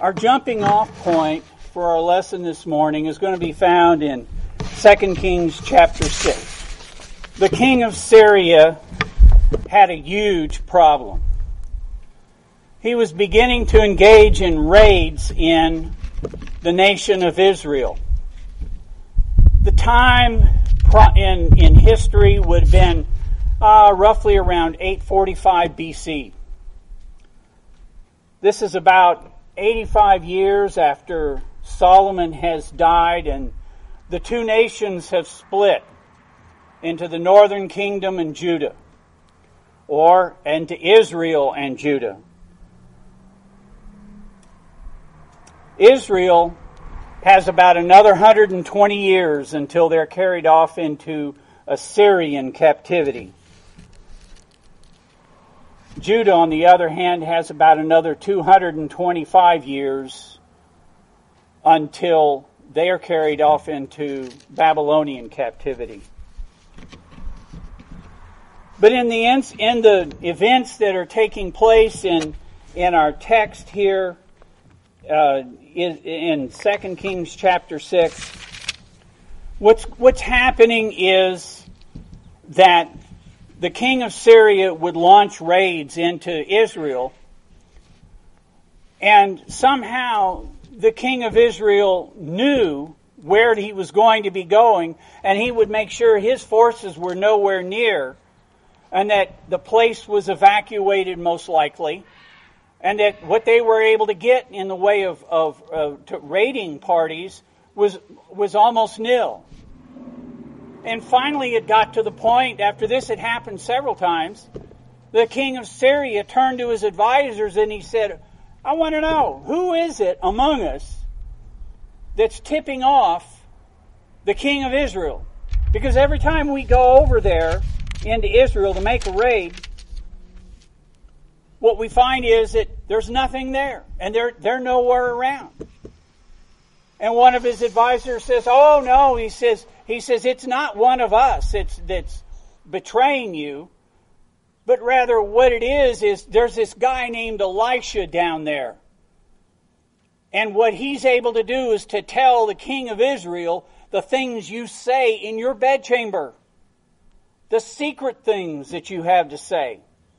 Our jumping off point for our lesson this morning is going to be found in 2 Kings chapter 6. The king of Syria had a huge problem. He was beginning to engage in raids in the nation of Israel. The time in history would have been roughly around 845 BC. This is about 85 years after Solomon has died and the two nations have split into the northern kingdom and Judah, or into Israel and Judah. Israel has about another 120 years until they're carried off into Assyrian captivity. Judah, on the other hand, has about another 225 years until they are carried off into Babylonian captivity. But in the events that are taking place in our text here, in 2 Kings chapter 6, what's happening is that the king of Syria would launch raids into Israel, and somehow the king of Israel knew where he was going to be going, and he would make sure his forces were nowhere near, and that the place was evacuated most likely, and that what they were able to get in the way of raiding parties was almost nil. And finally it got to the point, after this had happened several times, the king of Syria turned to his advisors and he said, I want to know, who is it among us that's tipping off the king of Israel? Because every time we go over there into Israel to make a raid, what we find is that there's nothing there, and they're nowhere around. And one of his advisors says, oh no, he says, it's not one of us that's betraying you, but rather what it is there's this guy named Elisha down there. And what he's able to do is to tell the king of Israel the things you say in your bedchamber, the secret things that you have to say.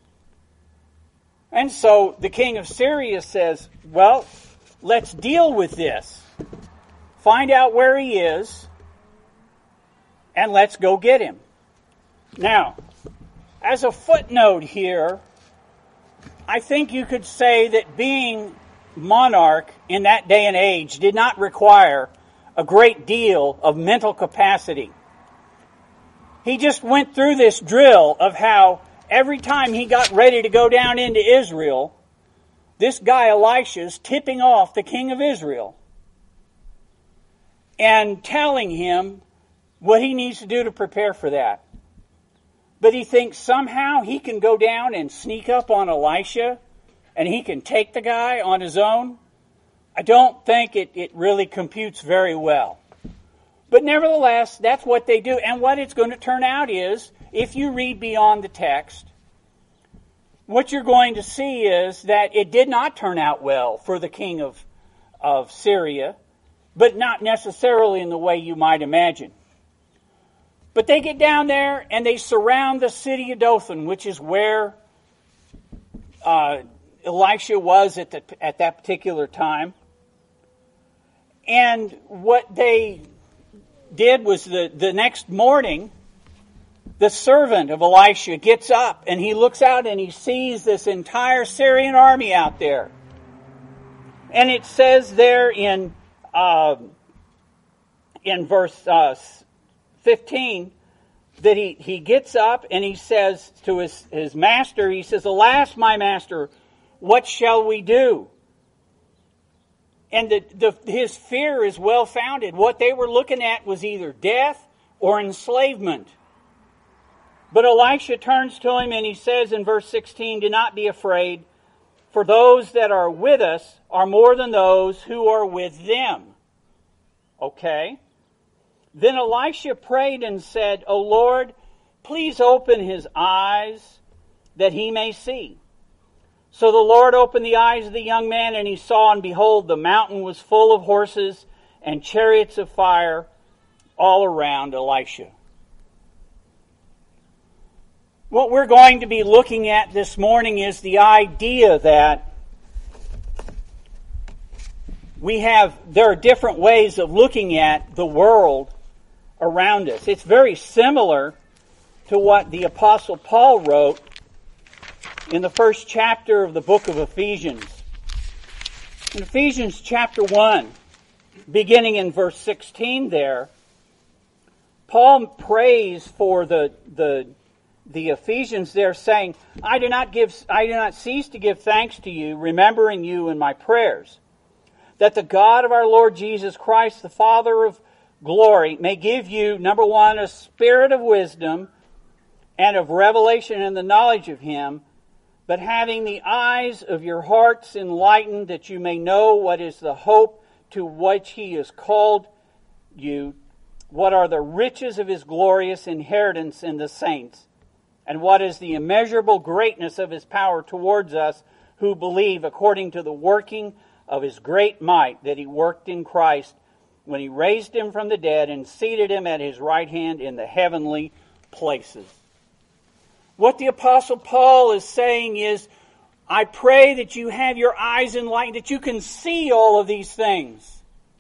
And so the king of Syria says, well, let's deal with this. Find out where he is, and let's go get him. Now, as a footnote here, I think you could say that being monarch in that day and age did not require a great deal of mental capacity. He just went through this drill of how every time he got ready to go down into Israel, this guy Elisha's tipping off the king of Israel and telling him what he needs to do to prepare for that. But he thinks somehow he can go down and sneak up on Elisha and he can take the guy on his own. I don't think it really computes very well. But nevertheless, that's what they do. And what it's going to turn out is, if you read beyond the text, what you're going to see is that it did not turn out well for the king of Syria, but not necessarily in the way you might imagine. But they get down there and they surround the city of Dothan, which is where Elisha was at that particular time. And what they did was the next morning, the servant of Elisha gets up and he looks out and he sees this entire Syrian army out there. And it says there in verse 15 that he gets up and he says to his master, he says, alas, my master, what shall we do? And his fear is well founded. What they were looking at was either death or enslavement. But Elisha turns to him and he says in verse 16, do not be afraid, for those that are with us are more than those who are with them. Okay? Then Elisha prayed and said, O Lord, please open his eyes that he may see. So the Lord opened the eyes of the young man, and he saw, and behold, the mountain was full of horses and chariots of fire all around Elisha. What we're going to be looking at this morning is the idea that there are different ways of looking at the world around us. It's very similar to what the Apostle Paul wrote in the first chapter of the book of Ephesians. In Ephesians chapter 1, beginning in verse 16 there, Paul prays for the Ephesians there, saying, I do not cease to give thanks to you, remembering you in my prayers, that the God of our Lord Jesus Christ, the Father of glory, may give you, number one, a spirit of wisdom and of revelation in the knowledge of him, but having the eyes of your hearts enlightened, that you may know what is the hope to which he has called you, what are the riches of his glorious inheritance in the saints, and what is the immeasurable greatness of his power towards us who believe, according to the working of his great might that he worked in Christ when he raised him from the dead and seated him at his right hand in the heavenly places. What the Apostle Paul is saying is, I pray that you have your eyes enlightened, that you can see all of these things.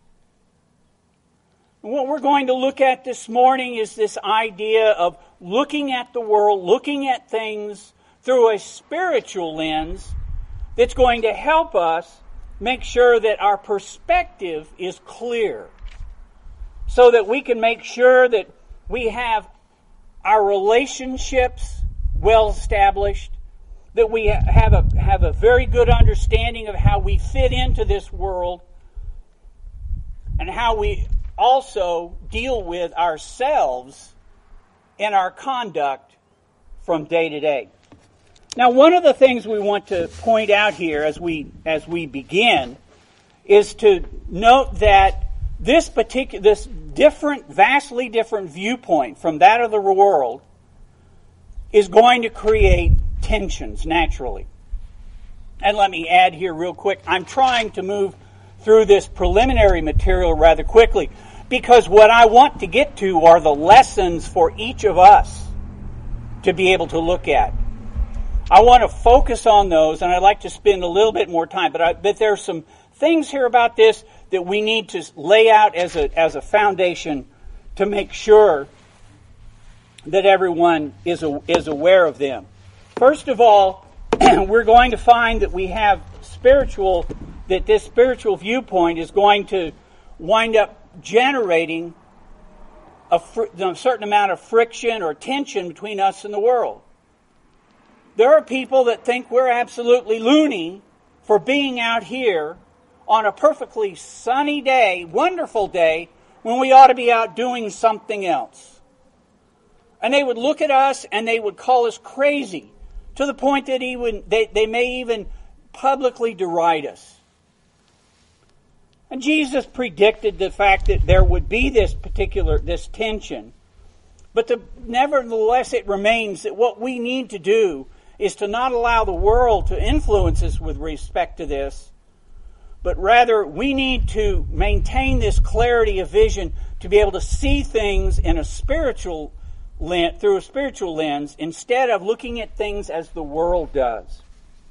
And what we're going to look at this morning is this idea of looking at the world, looking at things through a spiritual lens that's going to help us make sure that our perspective is clear, so that we can make sure that we have our relationships well established, that we have a very good understanding of how we fit into this world, and how we also deal with ourselves in our conduct from day to day. Now, one of the things we want to point out here as we begin is to note that this vastly different viewpoint from that of the world is going to create tensions naturally. And let me add here real quick, I'm trying to move through this preliminary material rather quickly, because what I want to get to are the lessons for each of us to be able to look at. I want to focus on those, and I'd like to spend a little bit more time, but there are some things here about this that we need to lay out as a foundation to make sure that everyone is aware of them. First of all, we're going to find that we have this spiritual viewpoint is going to wind up generating a certain amount of friction or tension between us and the world. There are people that think we're absolutely loony for being out here on a perfectly sunny day, wonderful day, when we ought to be out doing something else. And they would look at us and they would call us crazy, to the point that they may even publicly deride us. And Jesus predicted the fact that there would be this tension. But nevertheless, it remains that what we need to do is to not allow the world to influence us with respect to this, but rather we need to maintain this clarity of vision to be able to see things in through a spiritual lens, instead of looking at things as the world does.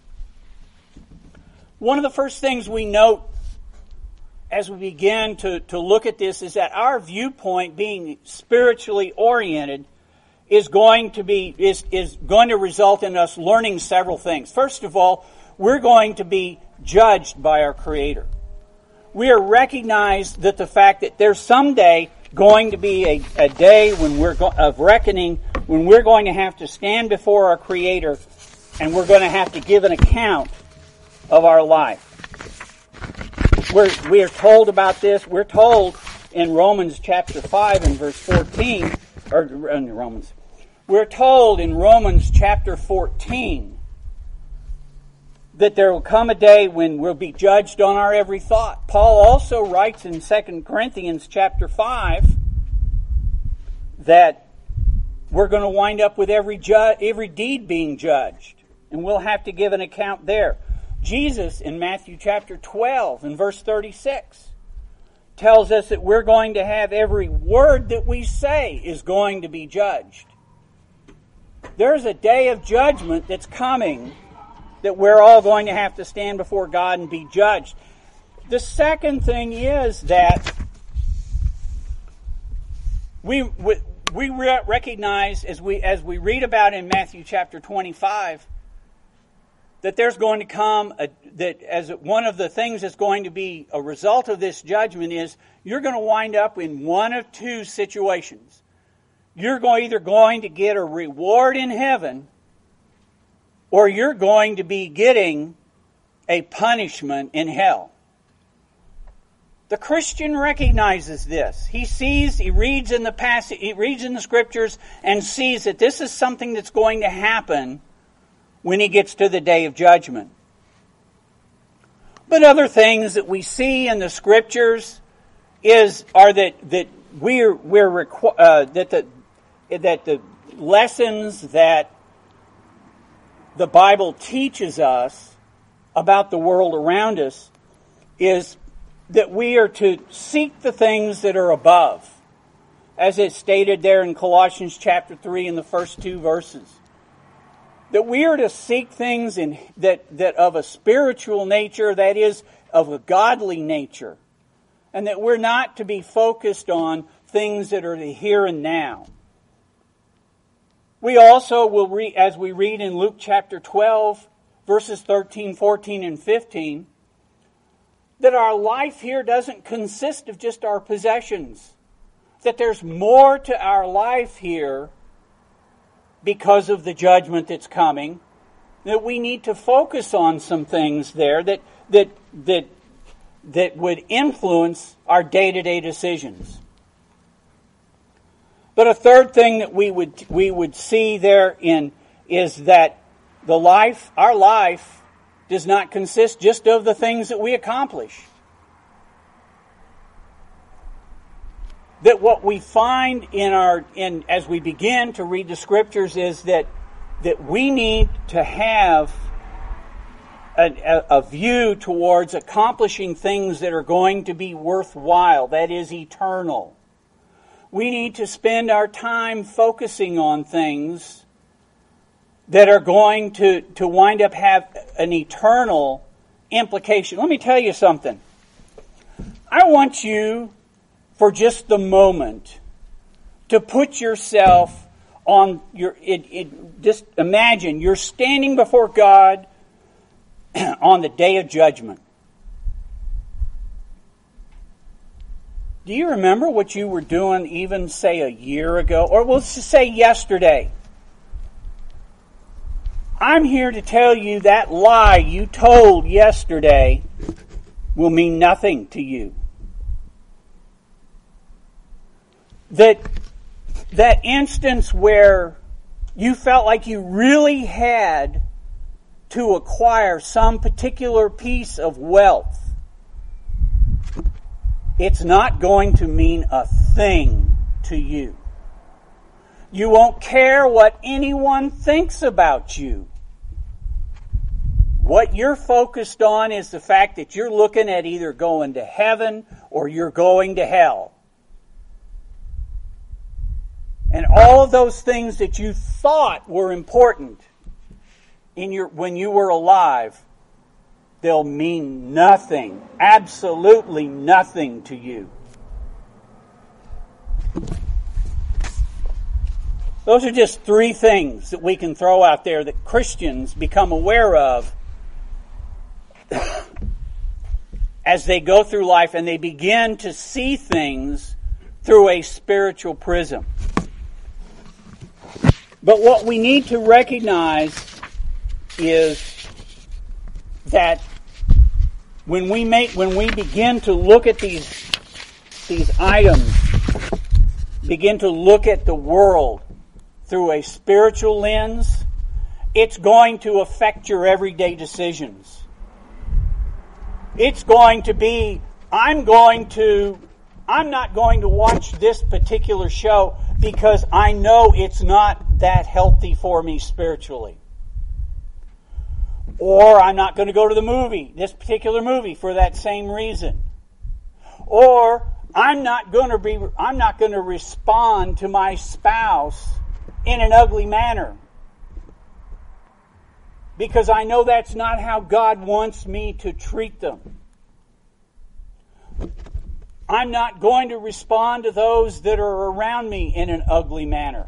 One of the first things we note as we begin to look at this is that our viewpoint, being spiritually oriented, is going to result in us learning several things. First of all, we're going to be judged by our Creator. We are recognized that the fact that there's someday going to be a day of reckoning, when we're going to have to stand before our Creator, and we're going to have to give an account of our life. We are told about this. We're told in Romans chapter 5 and verse 14, we're told in Romans chapter 14 that there will come a day when we'll be judged on our every thought. Paul also writes in 2 Corinthians chapter 5 that we're going to wind up with every deed being judged. and we'll have to give an account there. Jesus, in Matthew chapter 12 and verse 36, tells us that we're going to have every word that we say is going to be judged. There's a day of judgment that's coming that we're all going to have to stand before God and be judged. The second thing is that we recognize, as we read about in Matthew chapter 25, that there's going to come, that as one of the things that's going to be a result of this judgment is you're going to wind up in one of two situations. You're either going to get a reward in heaven, or you're going to be getting a punishment in hell. The Christian recognizes this. He reads in the Scriptures and sees that this is something that's going to happen when he gets to the day of judgment. But other things that we see in the Scriptures are that the lessons that the Bible teaches us about the world around us is that we are to seek the things that are above, as it's stated there in Colossians chapter 3 in the first two verses. That we are to seek things that of a spiritual nature, that is, of a godly nature. And that we're not to be focused on things that are the here and now. We also will read, as we read in Luke chapter 12, verses 13, 14, and 15, that our life here doesn't consist of just our possessions. That there's more to our life here because of the judgment that's coming. That we need to focus on some things there that would influence our day-to-day decisions. But a third thing that we would see there is that our life does not consist just of the things that we accomplish. That what we find as we begin to read the Scriptures is that we need to have a view towards accomplishing things that are going to be worthwhile, that is eternal. We need to spend our time focusing on things that are going to wind up have an eternal implication. Let me tell you something. I want you, for just the moment, to put yourself on just imagine you're standing before God on the day of judgment. Do you remember what you were doing even, say, a year ago? Or let's just say yesterday. I'm here to tell you that lie you told yesterday will mean nothing to you. That instance where you felt like you really had to acquire some particular piece of wealth, it's not going to mean a thing to you. You won't care what anyone thinks about you. What you're focused on is the fact that you're looking at either going to heaven or you're going to hell. And all of those things that you thought were important when you were alive, they'll mean nothing, absolutely nothing to you. Those are just three things that we can throw out there that Christians become aware of as they go through life and they begin to see things through a spiritual prism. But what we need to recognize is that when we begin to look at these items, begin to look at the world through a spiritual lens, it's going to affect your everyday decisions. It's going to be, I'm not going to watch this particular show because I know it's not that healthy for me spiritually. Or I'm not going to go to the movie, this particular movie, for that same reason. Or I'm not going to respond to my spouse in an ugly manner, because I know that's not how God wants me to treat them. I'm not going to respond to those that are around me in an ugly manner,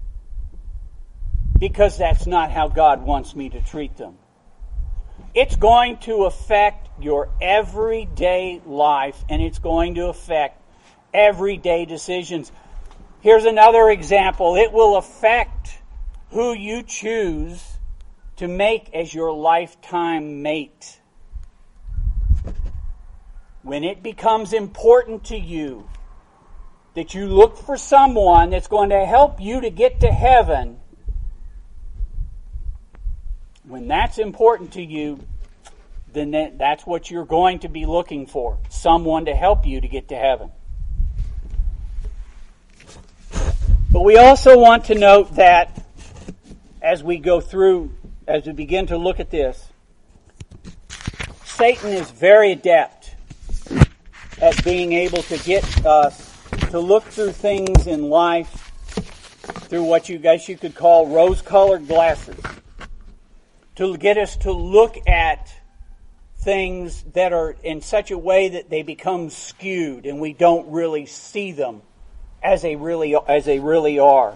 because that's not how God wants me to treat them. It's going to affect your everyday life, and it's going to affect everyday decisions. Here's another example. It will affect who you choose to make as your lifetime mate. When it becomes important to you that you look for someone that's going to help you to get to heaven, when that's important to you, then that's what you're going to be looking for. Someone to help you to get to heaven. But we also want to note that as we begin to look at this, Satan is very adept at being able to get us to look through things in life through what you could call rose-colored glasses. To get us to look at things that are in such a way that they become skewed and we don't really see them as they really are.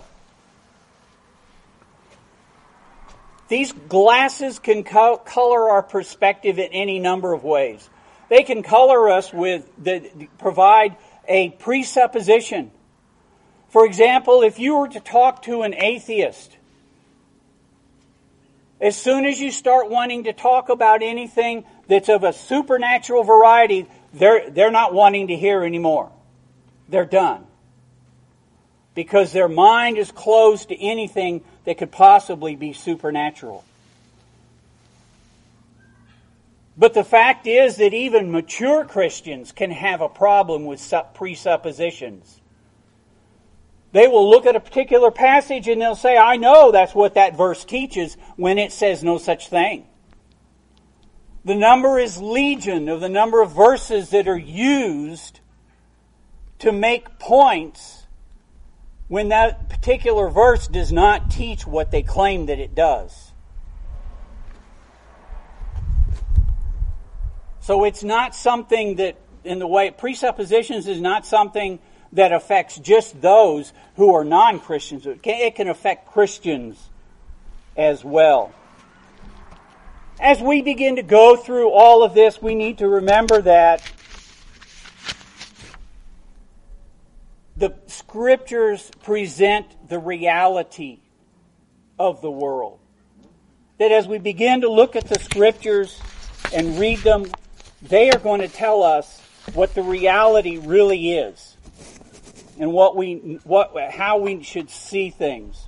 These glasses can color our perspective in any number of ways. They can color us provide a presupposition. For example, if you were to talk to an atheist, as soon as you start wanting to talk about anything that's of a supernatural variety, they're not wanting to hear anymore. They're done. Because their mind is closed to anything that could possibly be supernatural. But the fact is that even mature Christians can have a problem with presuppositions. They will look at a particular passage and they'll say, I know that's what that verse teaches, when it says no such thing. The number is legion of the number of verses that are used to make points when that particular verse does not teach what they claim that it does. So it's not something that, in the way, presuppositions is not something that affects just those who are non-Christians. It can affect Christians as well. As we begin to go through all of this, we need to remember that the Scriptures present the reality of the world. That as we begin to look at the Scriptures and read them, they are going to tell us what the reality really is. And how we should see things.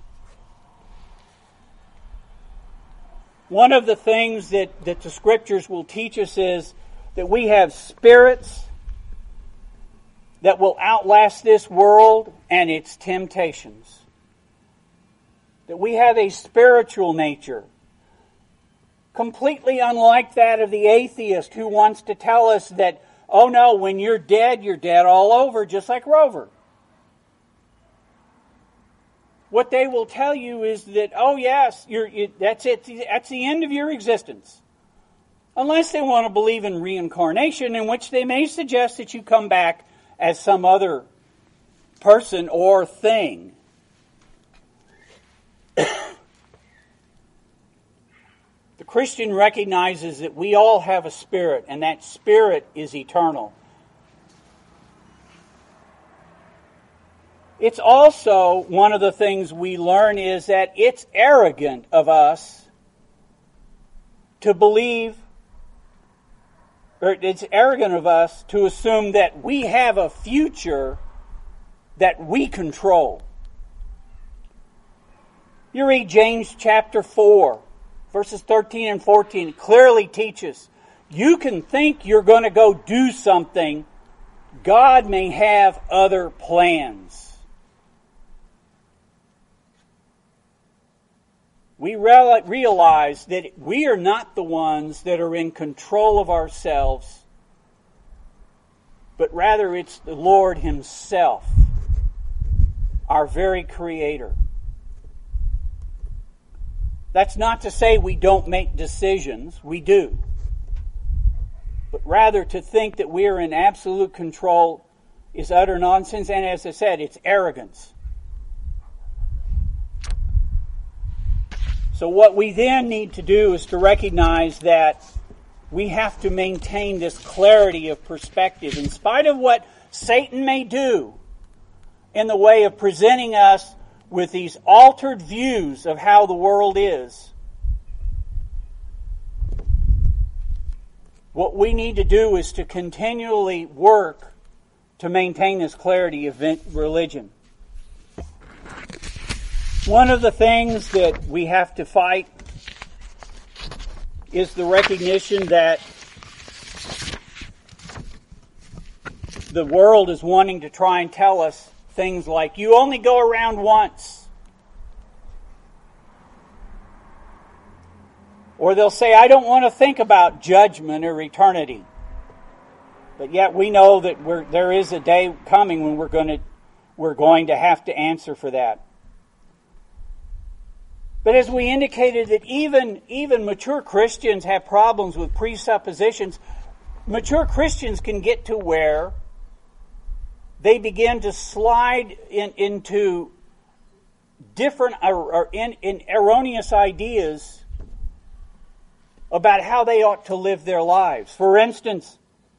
One of the things that the Scriptures will teach us is that we have spirits that will outlast this world and its temptations. That we have a spiritual nature, completely unlike that of the atheist who wants to tell us that, oh no, when you're dead all over, just like Rover. What they will tell you is that, oh yes, that's it. That's the end of your existence. Unless they want to believe in reincarnation, in which they may suggest that you come back as some other person or thing. The Christian recognizes that we all have a spirit, and that spirit is eternal. It's also one of the things we learn is that it's arrogant of us to believe, or it's arrogant of us to assume that we have a future that we control. You read James chapter 4, verses 13 and 14. It clearly teaches you can think you're going to go do something. God may have other plans. we realize that we are not the ones that are in control of ourselves, but rather it's the Lord Himself, our very Creator. That's not to say we don't make decisions. We do. But rather to think that we are in absolute control is utter nonsense, and as I said, it's arrogance. So what we then need to do is to recognize that we have to maintain this clarity of perspective. In spite of what Satan may do in the way of presenting us with these altered views of how the world is, what we need to do is to continually work to maintain this clarity of religion. One of the things that we have to fight is the recognition that the world is wanting to try and tell us things like, you only go around once. Or they'll say, I don't want to think about judgment or eternity. But yet we know that there is a day coming when we're going to have to answer for that. But as we indicated that even mature Christians have problems with presuppositions, mature Christians can get to where they begin to slide into different or in erroneous ideas about how they ought to live their lives. For instance,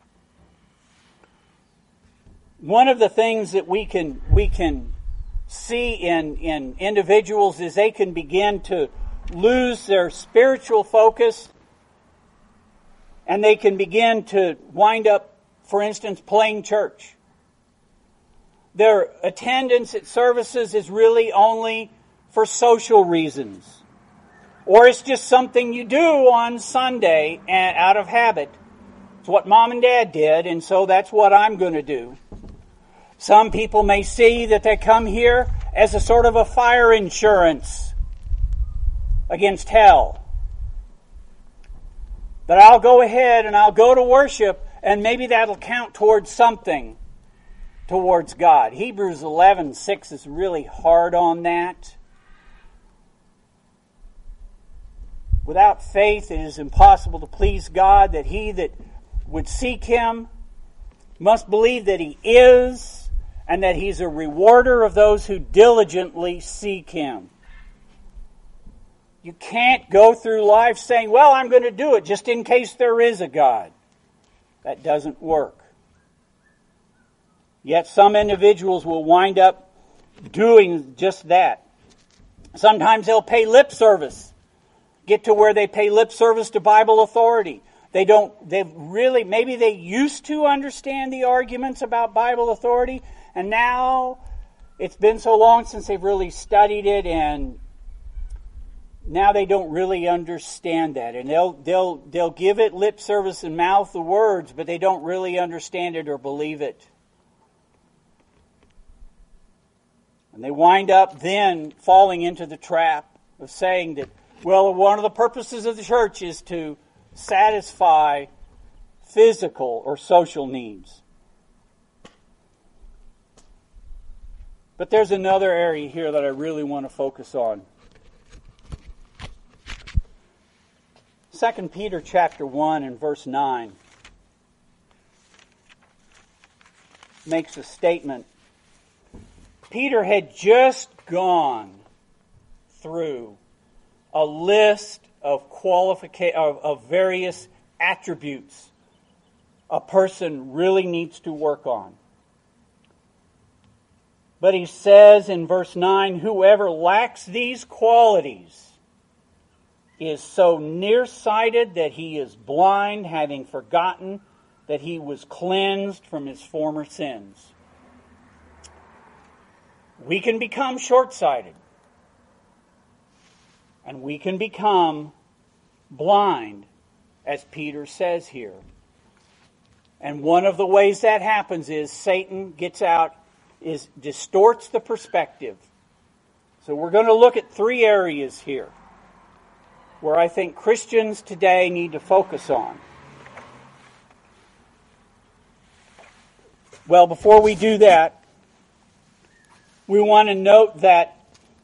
one of the things that we can see in individuals is they can begin to lose their spiritual focus, and they can begin to wind up, for instance, playing church. Their attendance at services is really only for social reasons. Or it's just something you do on Sunday and out of habit. It's what Mom and Dad did, and so that's what I'm going to do. Some people may see that they come here as a sort of a fire insurance against hell. That I'll go ahead and I'll go to worship, and maybe that'll count towards something towards God. Hebrews 11:6 is really hard on that. Without faith it is impossible to please God, that he that would seek Him must believe that He is, and that He's a rewarder of those who diligently seek Him. You can't go through life saying, well, I'm going to do it just in case there is a God. That doesn't work. Yet some individuals will wind up doing just that. Sometimes they'll pay lip service. Get to where they pay lip service to Bible authority. Maybe they used to understand the arguments about Bible authority, and now it's been so long since they've really studied it, and now they don't really understand that. And they'll give it lip service and mouth the words, but they don't really understand it or believe it. And they wind up then falling into the trap of saying that, well, one of the purposes of the church is to satisfy physical or social needs. But there's another area here that I really want to focus on. 2 Peter chapter 1 and verse 9 makes a statement. Peter had just gone through a list of various attributes a person really needs to work on. But he says in verse 9, whoever lacks these qualities is so nearsighted that he is blind, having forgotten that he was cleansed from his former sins. We can become short-sighted. And we can become blind, as Peter says here. And one of the ways that happens is Satan distorts the perspective. So we're going to look at three areas here. where I think Christians today need to focus on. Well, before we do that, we want to note that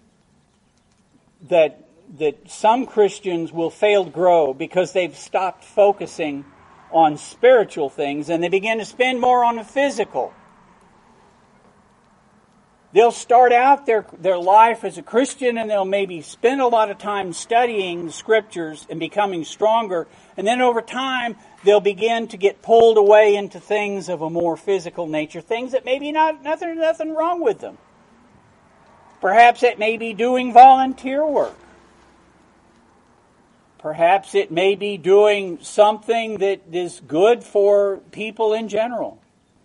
some Christians will fail to grow because they've stopped focusing on spiritual things and they begin to spend more on the physical. They'll start out their life as a Christian and they'll maybe spend a lot of time studying the Scriptures and becoming stronger. And then over time, they'll begin to get pulled away into things of a more physical nature, things that maybe nothing wrong with them. Perhaps it may be doing volunteer work. Perhaps it may be doing something that is good for people in general.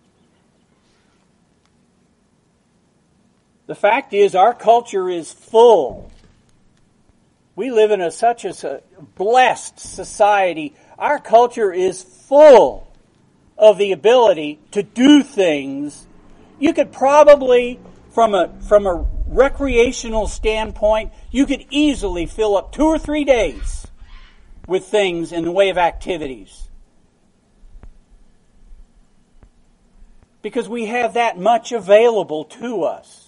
The fact is, our culture is full. We live in such a blessed society. Our culture is full of the ability to do things. You could probably, from a recreational standpoint, you could easily fill up 2 or 3 days with things in the way of activities. Because we have that much available to us.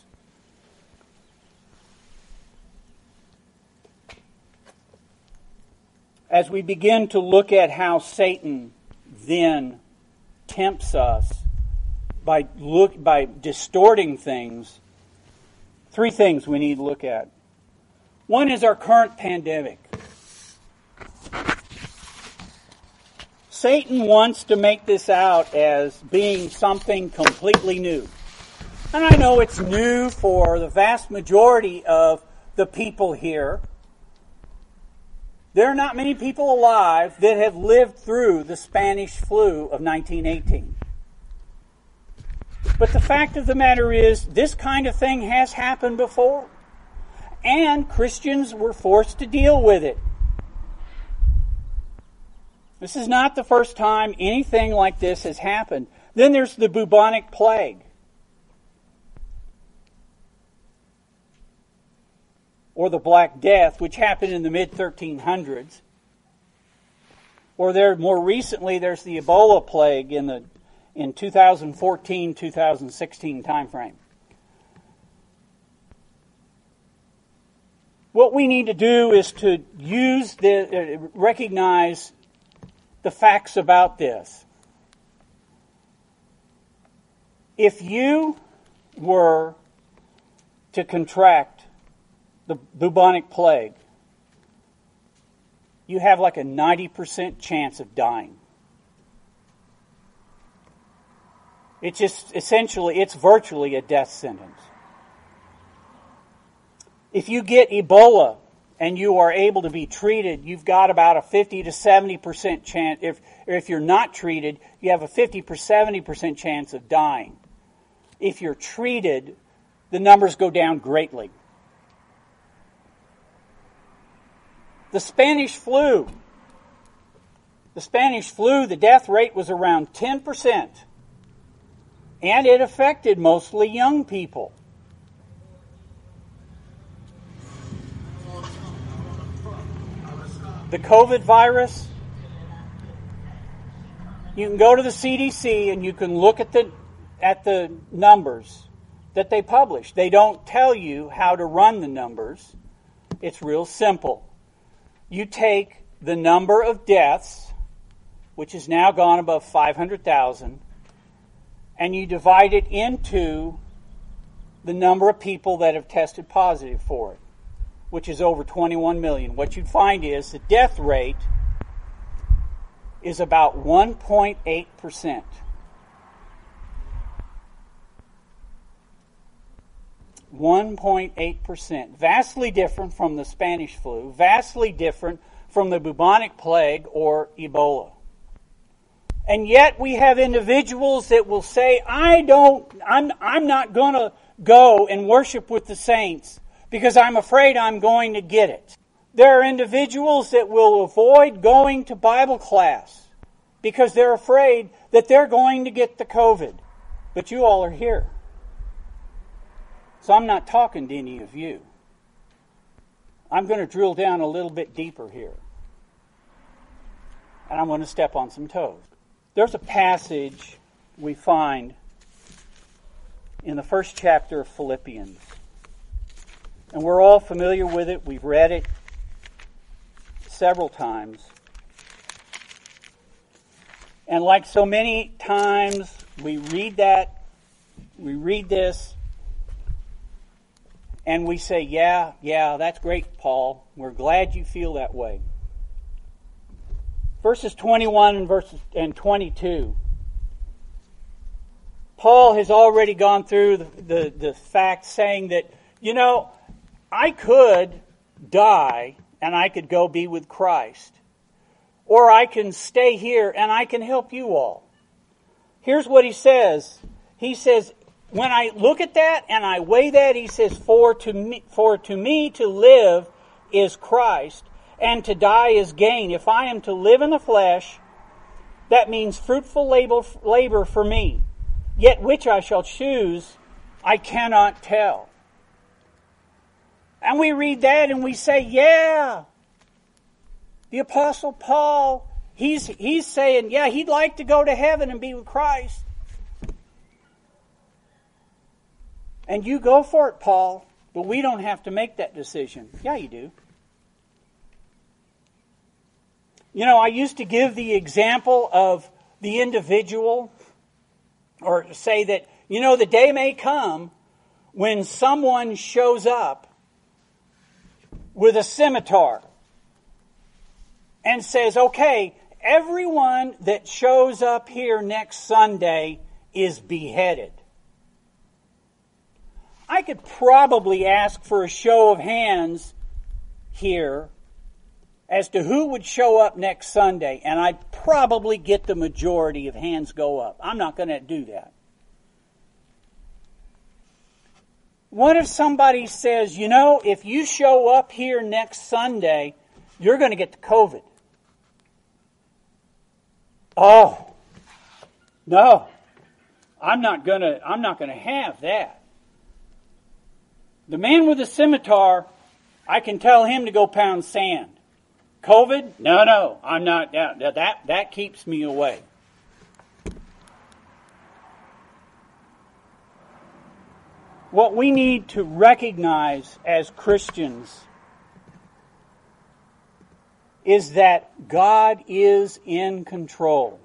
As we begin to look at how Satan then tempts us by distorting things, 3 things we need to look at. One is our current pandemic. Satan wants to make this out as being something completely new. And I know it's new for the vast majority of the people here. There are not many people alive that have lived through the Spanish flu of 1918. But the fact of the matter is, this kind of thing has happened before. And Christians were forced to deal with it. This is not the first time anything like this has happened. Then there's the bubonic plague. Or the Black Death, which happened in the mid-1300s. Or more recently, there's the Ebola plague in 2014-2016 timeframe. What we need to do is to recognize the facts about this. If you were to contract the bubonic plague, you have like a 90% chance of dying. It's virtually a death sentence. If you get Ebola and you are able to be treated, you've got about a 50 to 70% chance. If you're not treated, you have a 50 to 70% chance of dying. If you're treated, the numbers go down greatly. The Spanish flu, the death rate was around 10%. And it affected mostly young people. The COVID virus, you can go to the CDC and you can look at the numbers that they publish. They don't tell you how to run the numbers. It's real simple. You take the number of deaths, which has now gone above 500,000, and you divide it into the number of people that have tested positive for it, which is over 21 million. What you'd find is the death rate is about 1.8%. 1.8%. Vastly different from the Spanish flu, vastly different from the bubonic plague or Ebola. And yet we have individuals that will say, I'm not going to go and worship with the saints because I'm afraid I'm going to get it. There are individuals that will avoid going to Bible class because they're afraid that they're going to get the COVID. But you all are here. So I'm not talking to any of you. I'm going to drill down a little bit deeper here. And I'm going to step on some toes. There's a passage we find in the first chapter of Philippians. And we're all familiar with it. We've read it several times. And like so many times, we read this, and we say, yeah, that's great, Paul. We're glad you feel that way. Verses 21 and 22. Paul has already gone through the fact saying that, I could die and I could go be with Christ. Or I can stay here and I can help you all. Here's what he says. He says, when I look at that and I weigh that, he says, for to me to live is Christ, and to die is gain. If I am to live in the flesh, that means fruitful labor for me. Yet which I shall choose, I cannot tell. And we read that and we say, yeah, the Apostle Paul, he's saying, yeah, he'd like to go to heaven and be with Christ. And you go for it, Paul, but we don't have to make that decision. Yeah, you do. I used to give the example of the individual, or say that, the day may come when someone shows up with a scimitar and says, okay, everyone that shows up here next Sunday is beheaded. I could probably ask for a show of hands here as to who would show up next Sunday, and I'd probably get the majority of hands go up. I'm not going to do that. What if somebody says, if you show up here next Sunday, you're going to get the COVID? Oh, no, I'm not going to have that. The man with the scimitar, I can tell him to go pound sand. COVID? No, I'm not. That keeps me away. What we need to recognize as Christians is that God is in control.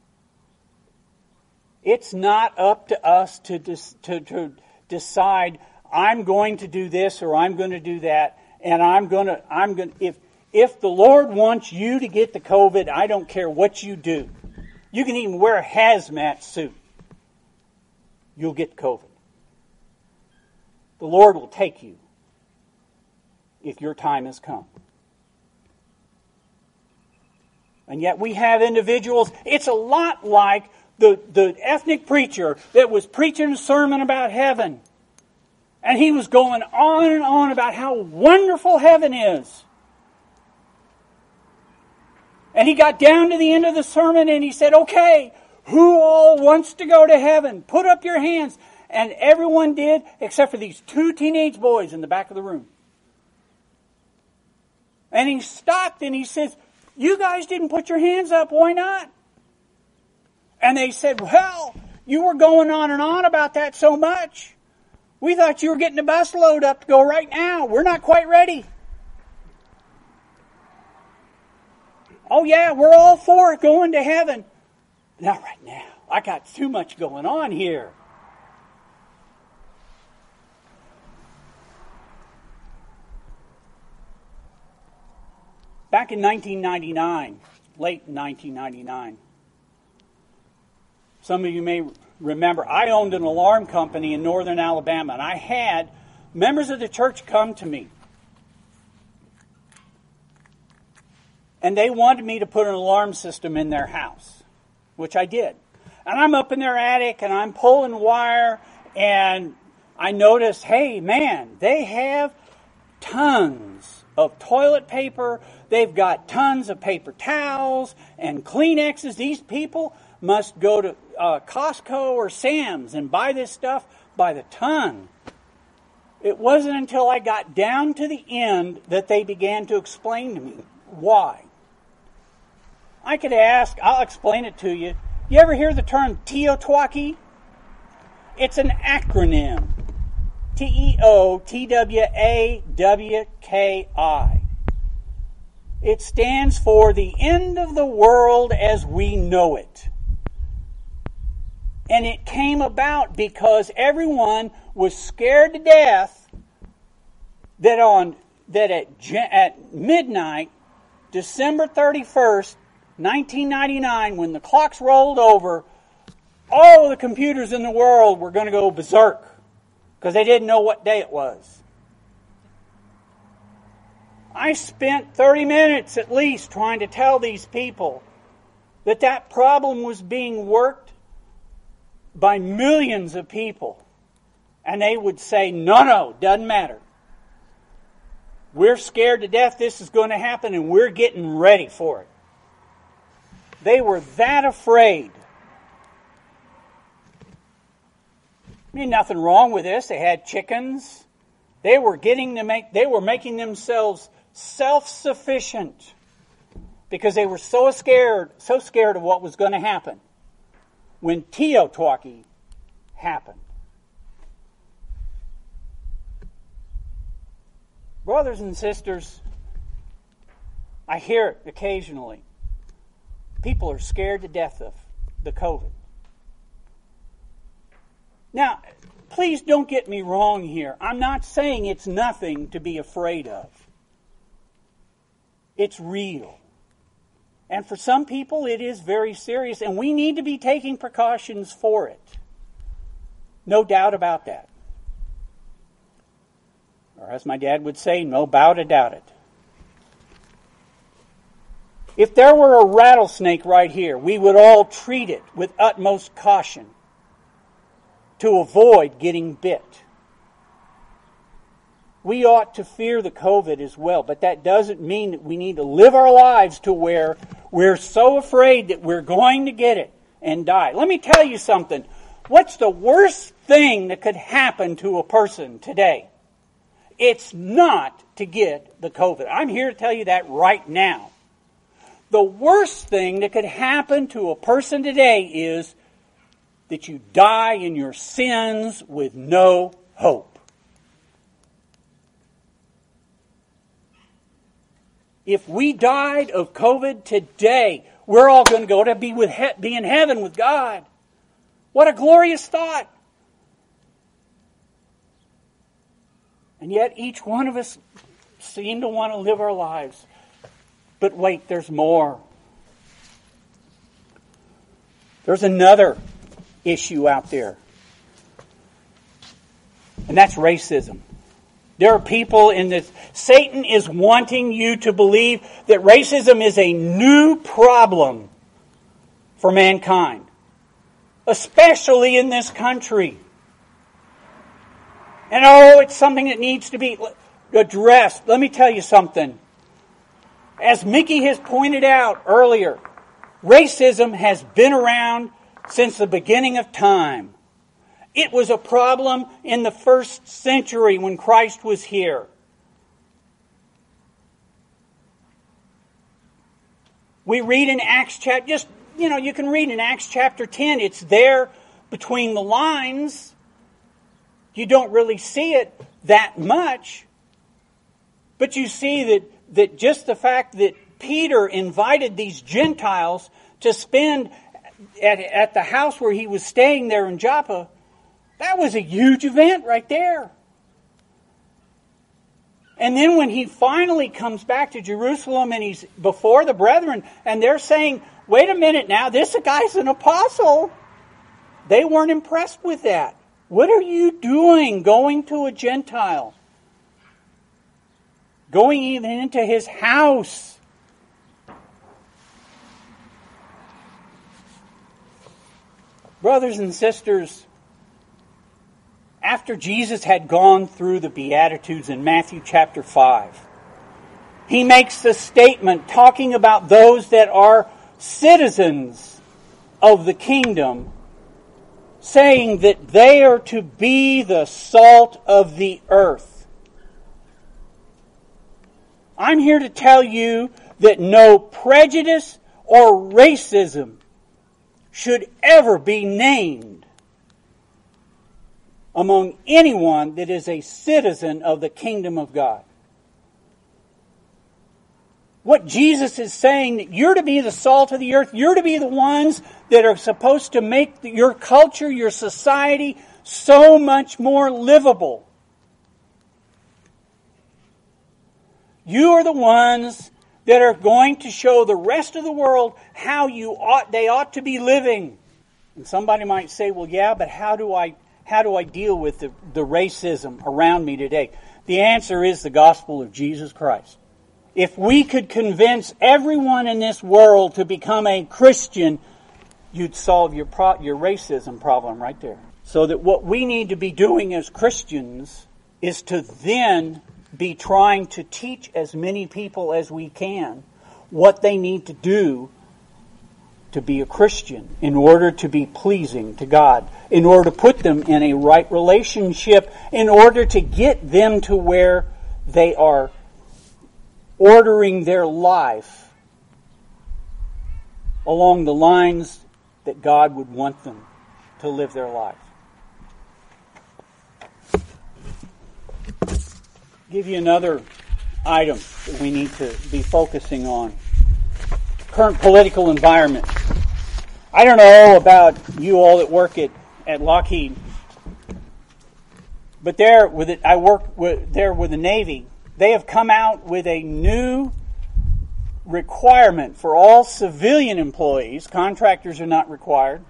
It's not up to us to decide, I'm going to do this or I'm going to do that, and if the Lord wants you to get the COVID, I don't care what you do. You can even wear a hazmat suit. You'll get COVID. The Lord will take you if your time has come. And yet we have individuals, it's a lot like the ethnic preacher that was preaching a sermon about heaven. And he was going on and on about how wonderful heaven is. And he got down to the end of the sermon and he said, okay, who all wants to go to heaven? Put up your hands. And everyone did, except for these two teenage boys in the back of the room. And he stopped and he says, you guys didn't put your hands up, why not? And they said, well, you were going on and on about that so much. We thought you were getting a bus load up to go right now. We're not quite ready. Oh yeah, we're all for it, going to heaven. Not right now. I got too much going on here. Back in 1999, late 1999, some of you may remember, I owned an alarm company in northern Alabama, and I had members of the church come to me. And they wanted me to put an alarm system in their house, which I did. And I'm up in their attic, and I'm pulling wire, and I noticed, hey, man, they have tons of toilet paper. They've got tons of paper towels and Kleenexes. These people must go to Costco or Sam's and buy this stuff by the ton. It wasn't until I got down to the end that they began to explain to me why. I could ask, I'll explain it to you. You ever hear the term TEOTWAWKI? It's an acronym. TEOTWAWKI. It stands for the end of the world as we know it. And it came about because everyone was scared to death that at midnight, December 31st, 1999, when the clocks rolled over, all of the computers in the world were going to go berserk because they didn't know what day it was. I spent 30 minutes at least trying to tell these people that problem was being worked by millions of people. And they would say, no, doesn't matter. We're scared to death this is going to happen and we're getting ready for it. They were that afraid. I mean, nothing wrong with this. They had chickens. They were making themselves self-sufficient because they were so scared of what was going to happen when TEOTWAWKI happened. Brothers and sisters, I hear it occasionally. People are scared to death of the COVID. Now, please don't get me wrong here. I'm not saying it's nothing to be afraid of. It's real. And for some people, it is very serious, and we need to be taking precautions for it. No doubt about that. Or as my dad would say, no bout about it. If there were a rattlesnake right here, we would all treat it with utmost caution to avoid getting bit. We ought to fear the COVID as well, but that doesn't mean that we need to live our lives to where we're so afraid that we're going to get it and die. Let me tell you something. What's the worst thing that could happen to a person today? It's not to get the COVID. I'm here to tell you that right now. The worst thing that could happen to a person today is that you die in your sins with no hope. If we died of COVID today, we're all going to go to be in heaven with God. What a glorious thought. And yet each one of us seem to want to live our lives. But wait, there's more. There's another issue out there. And that's racism. There are people in this. Satan is wanting you to believe that racism is a new problem for mankind, especially in this country. And it's something that needs to be addressed. Let me tell you something. As Mickey has pointed out earlier, racism has been around since the beginning of time. It was a problem in the first century when Christ was here. We read in Acts chapter, you can read in Acts chapter 10. It's there between the lines. You don't really see it that much. But you see that just the fact that Peter invited these Gentiles to spend at the house where he was staying there in Joppa, that was a huge event right there. And then when he finally comes back to Jerusalem and he's before the brethren, and they're saying, wait a minute now, this guy's an apostle. They weren't impressed with that. What are you doing going to a Gentile? Going even into his house? Brothers and sisters, after Jesus had gone through the Beatitudes in Matthew chapter 5, he makes the statement talking about those that are citizens of the kingdom saying that they are to be the salt of the earth. I'm here to tell you that no prejudice or racism should ever be named among anyone that is a citizen of the kingdom of God. What Jesus is saying, that you're to be the salt of the earth, you're to be the ones that are supposed to make your culture, your society, so much more livable. You are the ones that are going to show the rest of the world how they ought to be living. And somebody might say, well, yeah, but how do I deal with the racism around me today? The answer is the gospel of Jesus Christ. If we could convince everyone in this world to become a Christian, you'd solve your racism problem right there. So that what we need to be doing as Christians is to then be trying to teach as many people as we can what they need to do to be a Christian in order to be pleasing to God, in order to put them in a right relationship, in order to get them to where they are ordering their life along the lines that God would want them to live their life. Give you another item that we need to be focusing on. Current political environment. I don't know about you all that work at Lockheed, but I work there with the Navy. They have come out with a new requirement for all civilian employees, contractors are not required,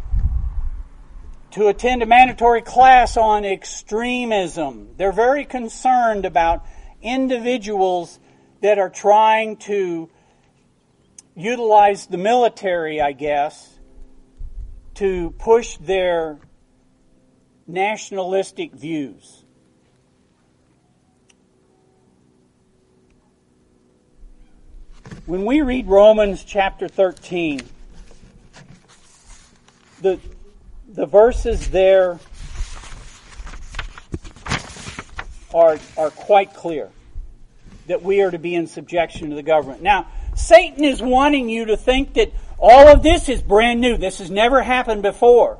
to attend a mandatory class on extremism. They're very concerned about individuals that are trying to utilize the military, I guess, to push their nationalistic views. When we read Romans chapter 13, the verses there are quite clear that we are to be in subjection to the government. Now, Satan is wanting you to think that all of this is brand new. This has never happened before.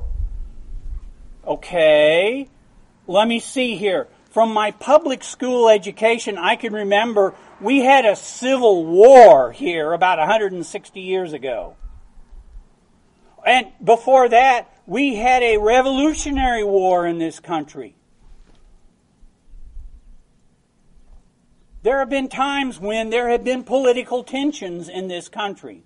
Okay, let me see here. From my public school education, I can remember we had a civil war here about 160 years ago. And before that, we had a revolutionary war in this country. There have been times when there have been political tensions in this country.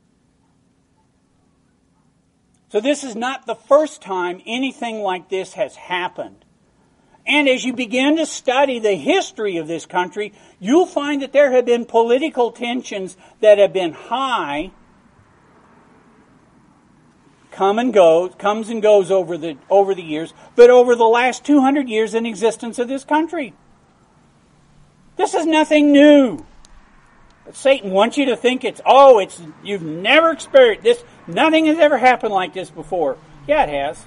So this is not the first time anything like this has happened. And as you begin to study the history of this country, you'll find that there have been political tensions that have been high, comes and goes over the years, but over the last 200 years in existence of this country. This is nothing new. But Satan wants you to think you've never experienced this. Nothing has ever happened like this before. Yeah, it has.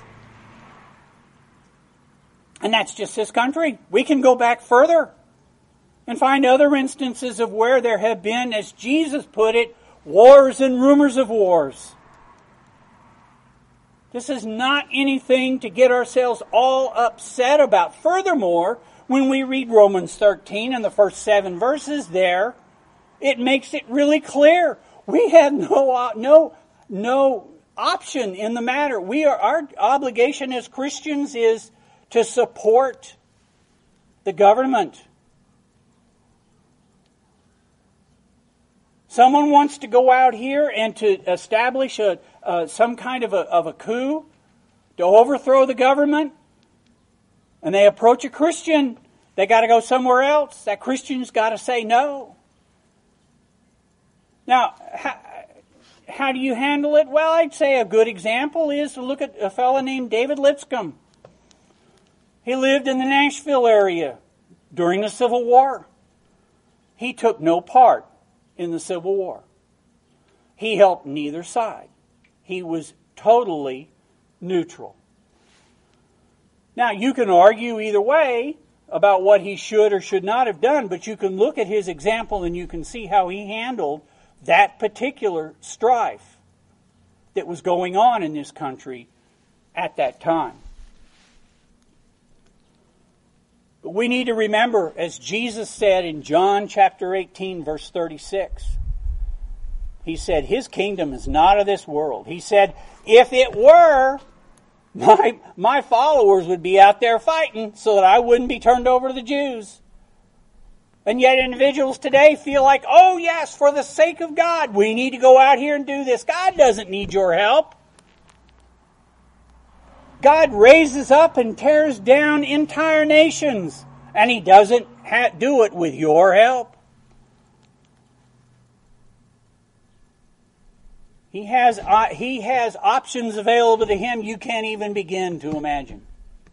And that's just this country. We can go back further and find other instances of where there have been, as Jesus put it, wars and rumors of wars. This is not anything to get ourselves all upset about. Furthermore, when we read Romans 13 and the first 7 verses there, it makes it really clear. We have no option in the matter. Our obligation as Christians is to support the government. Someone wants to go out here and to establish some kind of a coup to overthrow the government, and they approach a Christian, they got to go somewhere else. That Christian's got to say no. Now, how do you handle it? Well, I'd say a good example is to look at a fellow named David Lipscomb. He lived in the Nashville area during the Civil War. He took no part in the Civil War. He helped neither side. He was totally neutral. Now, you can argue either way about what he should or should not have done, but you can look at his example and you can see how he handled that particular strife that was going on in this country at that time. But we need to remember, as Jesus said in John chapter 18, verse 36, he said, his kingdom is not of this world. He said, if it were, my followers would be out there fighting so that I wouldn't be turned over to the Jews. And yet individuals today feel like, oh yes, for the sake of God, we need to go out here and do this. God doesn't need your help. God raises up and tears down entire nations, and He doesn't do it with your help. He has options available to Him you can't even begin to imagine.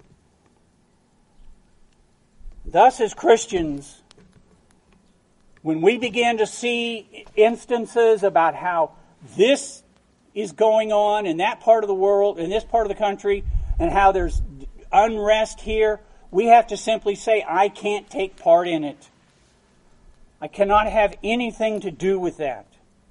Thus, as Christians, when we begin to see instances about how this is going on in that part of the world, in this part of the country, and how there's unrest here, we have to simply say, I can't take part in it. I cannot have anything to do with that.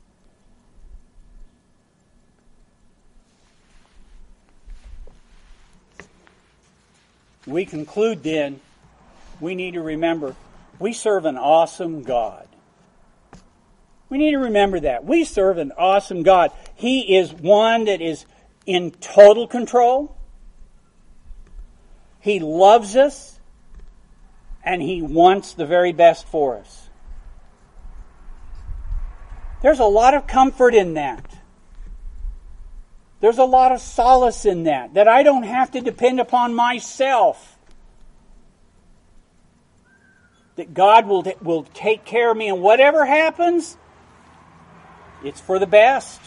We conclude then, we need to remember, we serve an awesome God. We need to remember that. We serve an awesome God. He is one that is in total control. He loves us, and He wants the very best for us. There's a lot of comfort in that. There's a lot of solace in that I don't have to depend upon myself. That God will take care of me, and whatever happens, it's for the best.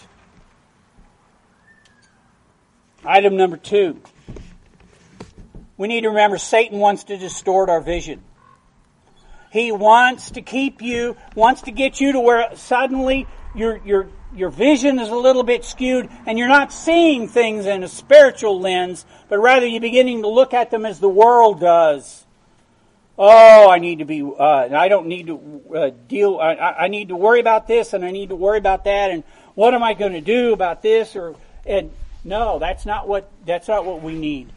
Item number 2. We need to remember Satan wants to distort our vision. He wants to get you to where suddenly your vision is a little bit skewed and you're not seeing things in a spiritual lens, but rather you're beginning to look at them as the world does. Oh, I need to be, I don't need to I need to worry about this and I need to worry about that, and what am I going to do about this? No, that's not what we need.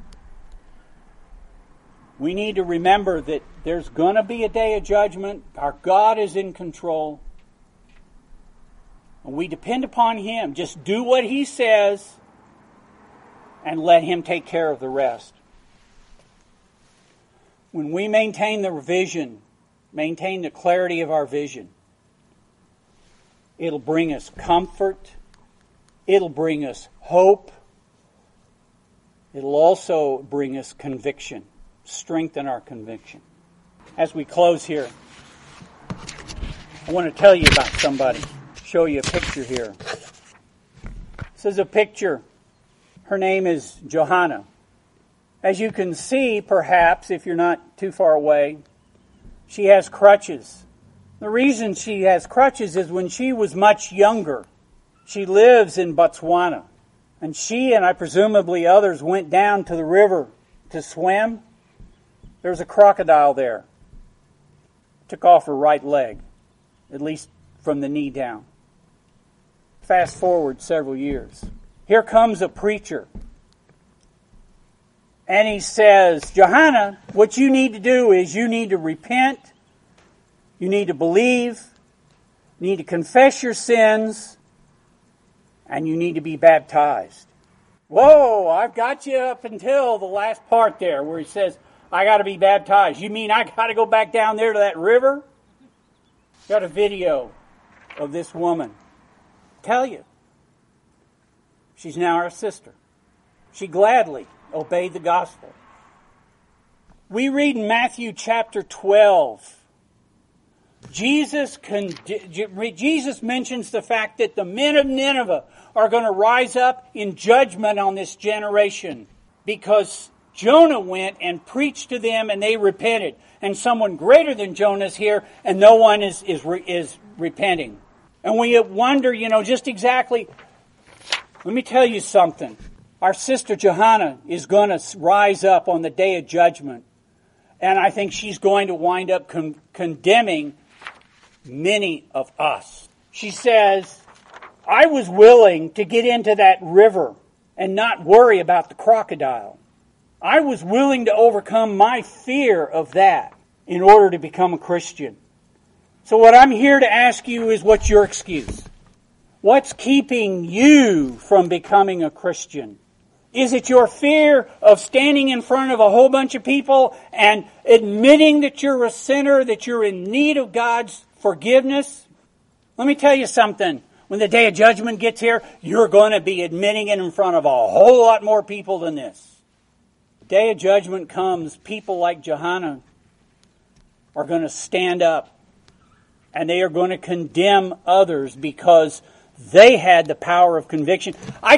We need to remember that there's going to be a day of judgment. Our God is in control. And we depend upon Him. Just do what He says and let Him take care of the rest. When we maintain the vision, maintain the clarity of our vision, it'll bring us comfort. It'll bring us hope. It'll also bring us conviction. Strengthen our conviction. As we close here, I want to tell you about somebody. Show you a picture here. This is a picture. Her name is Johanna. As you can see, perhaps, if you're not too far away, she has crutches. The reason she has crutches is when she was much younger. She lives in Botswana. And she and I presumably others went down to the river to swim. There was a crocodile there. Took off her right leg, at least from the knee down. Fast forward several years. Here comes a preacher. And he says, Johanna, what you need to do is you need to repent. You need to believe. You need to confess your sins. And you need to be baptized. Whoa, I've got you up until the last part there where he says, I got to be baptized. You mean I got to go back down there to that river? Got a video of this woman. Tell you. She's now our sister. She gladly obeyed the gospel. We read in Matthew chapter 12. Jesus mentions the fact that the men of Nineveh are going to rise up in judgment on this generation because Jonah went and preached to them and they repented. And someone greater than Jonah is here and no one is repenting. And we wonder, just exactly, let me tell you something. Our sister Johanna is going to rise up on the day of judgment, and I think she's going to wind up condemning many of us. She says, I was willing to get into that river and not worry about the crocodile. I was willing to overcome my fear of that in order to become a Christian. So what I'm here to ask you is, what's your excuse? What's keeping you from becoming a Christian? Is it your fear of standing in front of a whole bunch of people and admitting that you're a sinner, that you're in need of God's forgiveness? Let me tell you something. When the day of judgment gets here, you're going to be admitting it in front of a whole lot more people than this. The day of judgment comes, people like Johanna are going to stand up and they are going to condemn others because they had the power of conviction.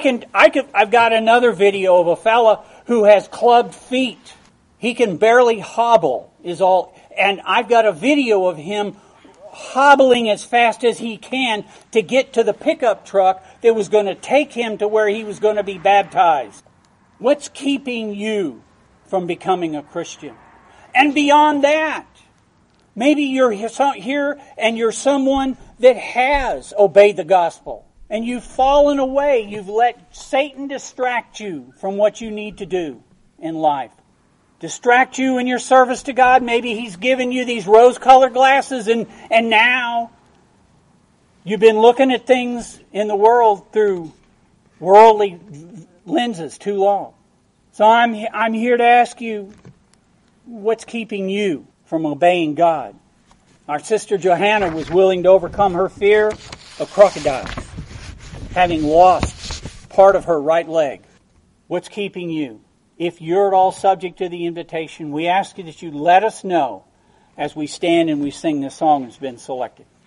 I've got another video of a fella who has clubbed feet. He can barely hobble, and I've got a video of him hobbling as fast as he can to get to the pickup truck that was going to take him to where he was going to be baptized. What's keeping you from becoming a Christian? And beyond that, maybe you're here and you're someone that has obeyed the gospel, and you've fallen away. You've let Satan distract you from what you need to do in life. Distract you in your service to God. Maybe He's given you these rose-colored glasses, and now you've been looking at things in the world through worldly lenses too long. So I'm here to ask you, what's keeping you from obeying God? Our sister Johanna was willing to overcome her fear of crocodiles, having lost part of her right leg. What's keeping you? If you're at all subject to the invitation, we ask you that you let us know as we stand and we sing this song that's been selected.